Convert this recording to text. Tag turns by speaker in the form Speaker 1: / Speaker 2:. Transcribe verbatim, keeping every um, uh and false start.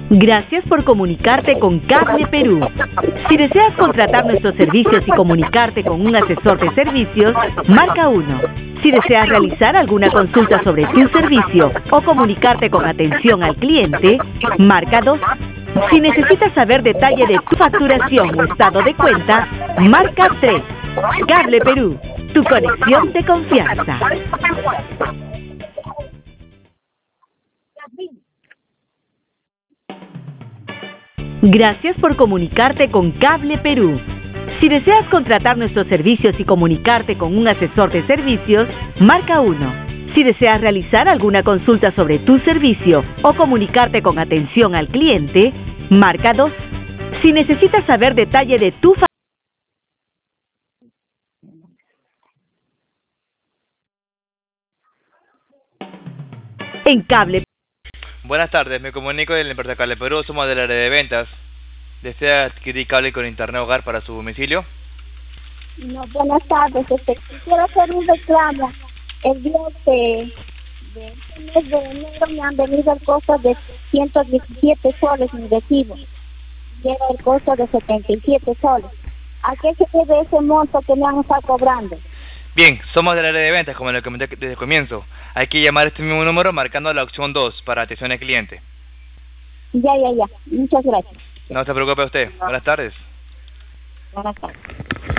Speaker 1: Gracias por comunicarte con Cable Perú. Si deseas contratar nuestros servicios y comunicarte con un asesor de servicios, marca uno. Si deseas realizar alguna consulta sobre tu servicio o comunicarte con atención al cliente, marca dos. Si necesitas saber detalle de tu facturación o estado de cuenta, marca tres. Cable Perú, tu conexión de confianza. Gracias por comunicarte con Cable Perú. Si deseas contratar nuestros servicios y comunicarte con un asesor de servicios, marca uno. Si deseas realizar alguna consulta sobre tu servicio o comunicarte con atención al cliente, marca dos. Si necesitas saber detalle de tu facturación, en Cable.
Speaker 2: Buenas tardes, me comunico del empresa Cable Perú, somos del área de ventas. ¿Desea adquirir cable con internet hogar para su domicilio?
Speaker 3: No, buenas tardes, este, quiero hacer un reclamo. El día de, de este mes de enero me han venido el costo de ciento diecisiete soles mi recibo. Llega el costo de setenta y siete soles. ¿A qué se debe ese monto que me han estado cobrando?
Speaker 2: Bien, somos del área de ventas, como le comenté desde el comienzo. Hay que llamar a este mismo número marcando la opción dos para atención al cliente.
Speaker 3: Ya, ya, ya. Muchas gracias.
Speaker 2: No se preocupe usted. Buenas tardes.
Speaker 3: Buenas tardes.